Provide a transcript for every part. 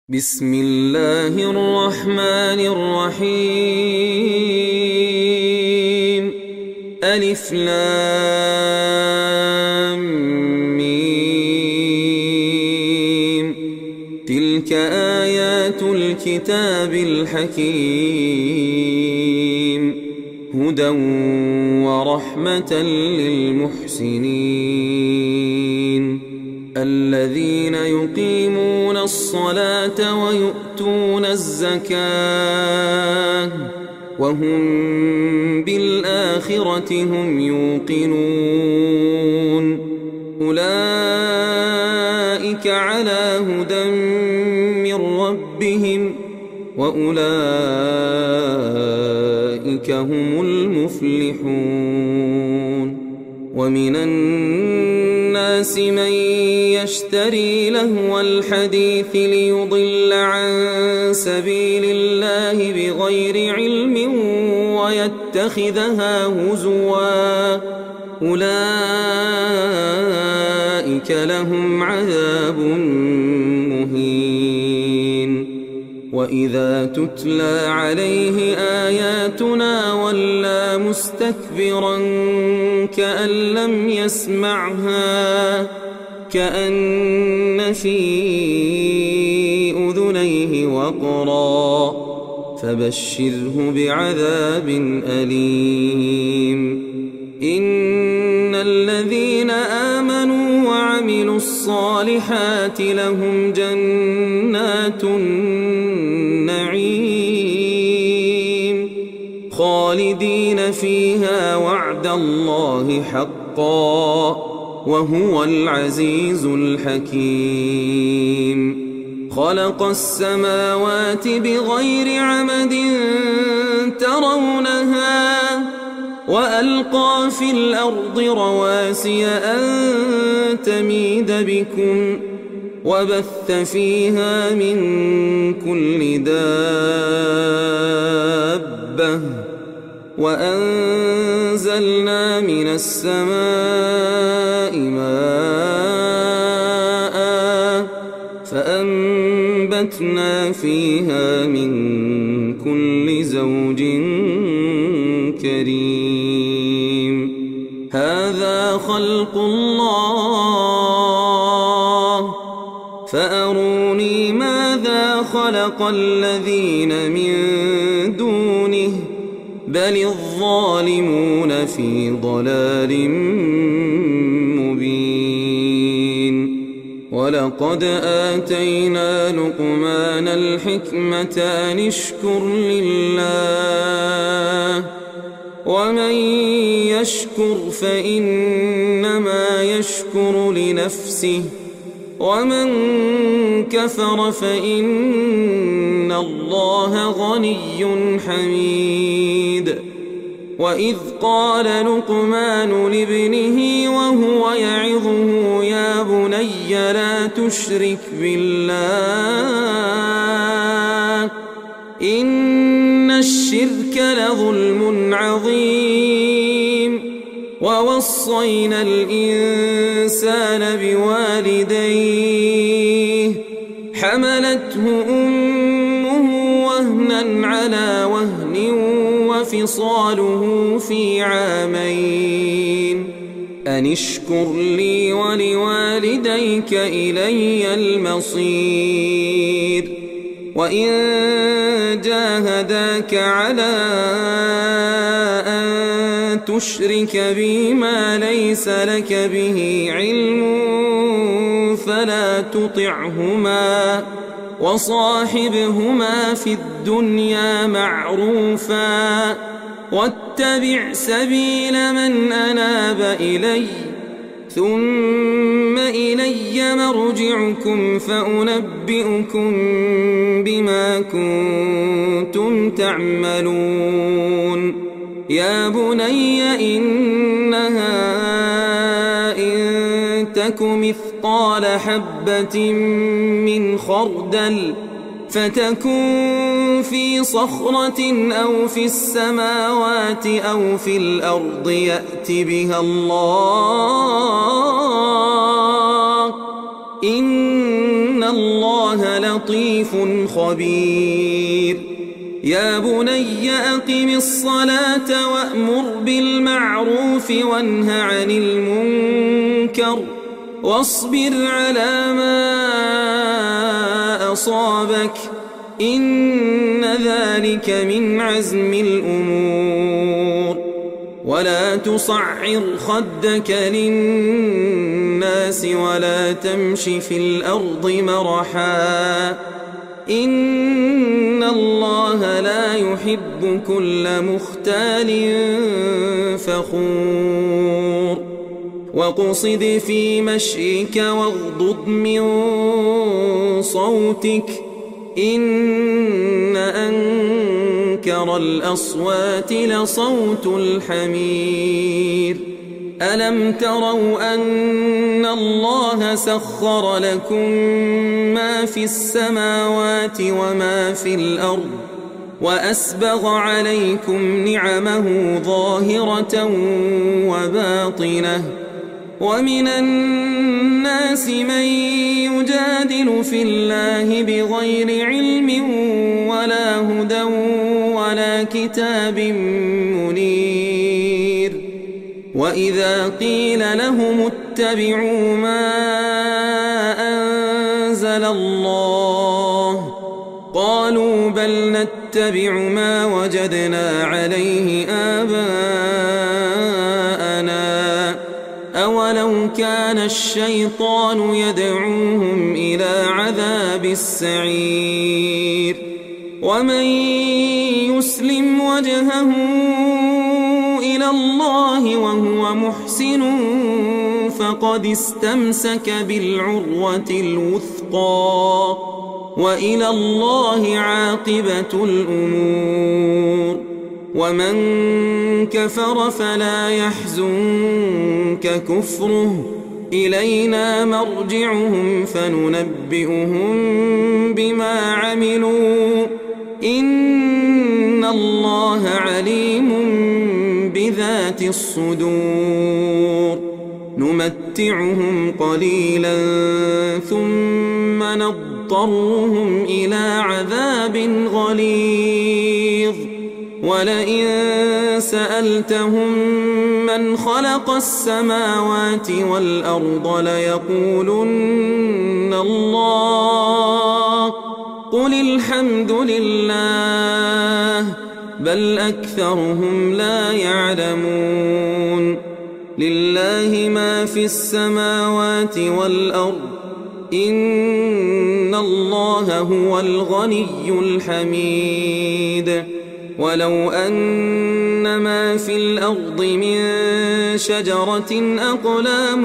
بسم الله الرحمن الرحيم ألف لام ميم تلك آيات الكتاب الحكيم هدى ورحمة للمحسنين الذين يقيمون الصلاة ويؤتون الزكاة وهم بالآخرة هم يوقنون أولئك على هدى من ربهم وأولئك هم المفلحون ومن الناس من يشتري لهو الحديث ليضل عن سبيل الله بغير علم ويتخذها هزوا أولئك لهم عذاب مهين وإذا تتلى عليه آياتنا ولى مستكبرا كأن لم يسمعها كأن في أذنيه وقرا فبشره بعذاب أليم إن الذين آمنوا وعملوا الصالحات لهم جنات النعيم خالدين فيها وعد الله حقا وهو العزيز الحكيم خلق السماوات بغير عمد ترونها وألقى في الأرض رواسي أن تميد بكم وبث فيها من كل دابة وأنزلنا من السماء ماء فأنبتنا فيها من كل زوج كريم هذا خلق الله فأروني ماذا خلق الذين من دونه بل الظالمون في ضلال مبين ولقد آتينا لقمان الحكمة أن اشكر لله ومن يشكر فإنما يشكر لنفسه ومن كفر فإن الله غني حميد وإذ قال لقمان لابنه وهو يعظه يا بني لا تشرك بالله إن الشرك لظلم عظيم ووصينا الإنسان بوالديه حملته أمه وهنا على وهن وفصاله في عامين أن اشكر لي ولوالديك إلي المصير وإن جاهداك على أن تشرك بي ما ليس لك به علم فلا تطعهما وصاحبهما في الدنيا معروفا واتبع سبيل من أناب إلي ثم إلي مرجعكم فأنبئكم بما كنتم تعملون يا بني إنها إن تك مثقال حبة من خردل فتكن في صخرة أو في السماوات أو في الأرض يأت بها الله إن الله لطيف خبير يا بني أقم الصلاة وأمر بالمعروف وانه عن المنكر واصبر على ما أصابك إن ذلك من عزم الأمور ولا تصعر خدك للناس ولا تمش في الأرض مرحا إن الله لا يحب كل مختال فخور واقصد في مشيك واغضض من صوتك إن أنكر الأصوات لصوت الحمير ألم تروا أن الله سخر لكم ما في السماوات وما في الأرض وأسبغ عليكم نعمه ظاهرة وباطنة ومن الناس من يجادل في الله بغير علم ولا هدى ولا كتاب منير وإذا قيل لهم اتبعوا ما أنزل الله قالوا بل نتبع ما وجدنا عليه آباءنا أولو كان الشيطان يدعوهم إلى عذاب السعير ومن يسلم وجهه إلى الله وهو محسن فقد استمسك بالعروة الوثقى وإلى الله عاقبة الأمور ومن كفر فلا يحزنك كفره إلينا مرجعهم فننبئهم بما عملوا إن الله عليم بذات الصدور نمتعهم قليلا ثم نضطرهم إلى عذاب غليظ ولئن سألتهم من خلق السماوات والأرض ليقولن الله قل الحمد لله بل أكثرهم لا يعلمون لله ما في السماوات والأرض إن الله هو الغني الحميد ولو أن ما في الأرض من شجرة أقلام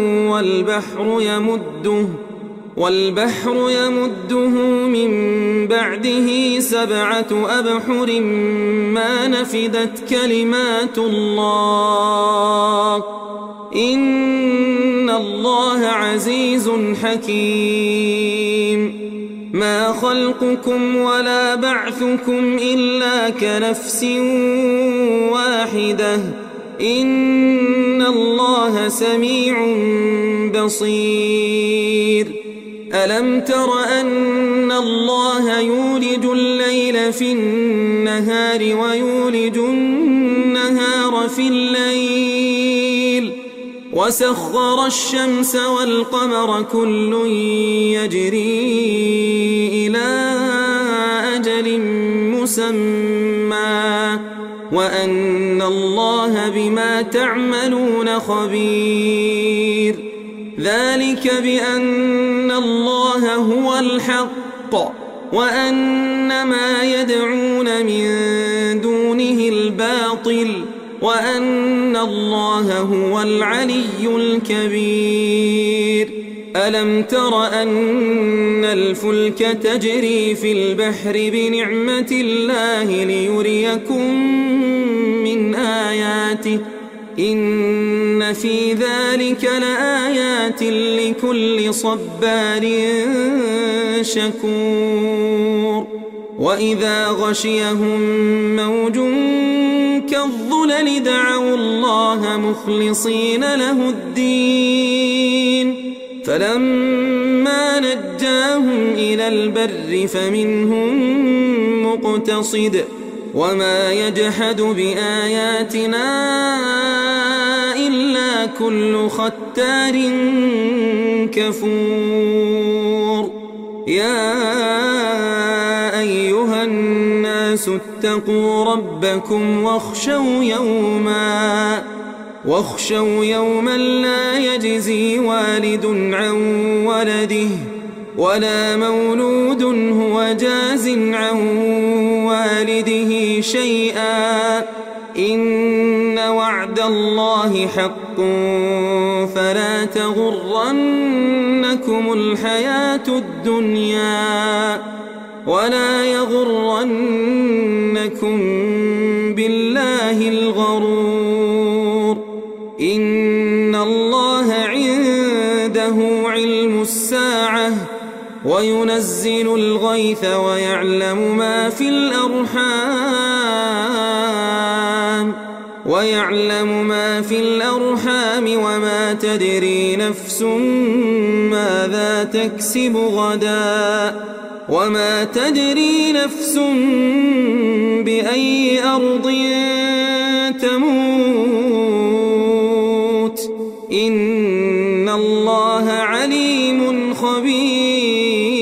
والبحر يمده من بعده 7 أبحر ما نفدت كلمات الله إن الله عزيز حكيم ما خلقكم ولا بعثكم إلا كنفس واحدة إن الله سميع بصير ألم تر أن الله يولج الليل في النهار ويولج النهار في الليل وسخر الشمس والقمر كل يجري إلى أجل مسمى وأن الله بما تعملون خبير ذلك بأن الله هو الحق وأن ما يدعون من دونه الباطل وأن الله هو العلي الكبير ألم تر أن الفلك تجري في البحر بنعمة الله ليريكم من آياته إن في ذلك لآيات لكل صبار شكور وإذا غشيهم موج كالظلل دعوا الله مخلصين له الدين فلما نجاهم البر فمنهم مقتصد وما يجحد بآياتنا إلا كل ختار كفور يا أيها الناس اتقوا ربكم واخشوا يوما لا يجزي والد عن ولده ولا مولود هو جاز عن والده شيئا إن وعد الله حق فلا تغرنكم الحياة الدنيا ولا يغرنكم بالله الغرور إن الله عنده علم الساعة وينزل الغيث ويعلم ما في الأرحام وما تدري نفس ماذا تكسب غدا وما تدري نفس بأي أرض تموت إن الله عليم خبير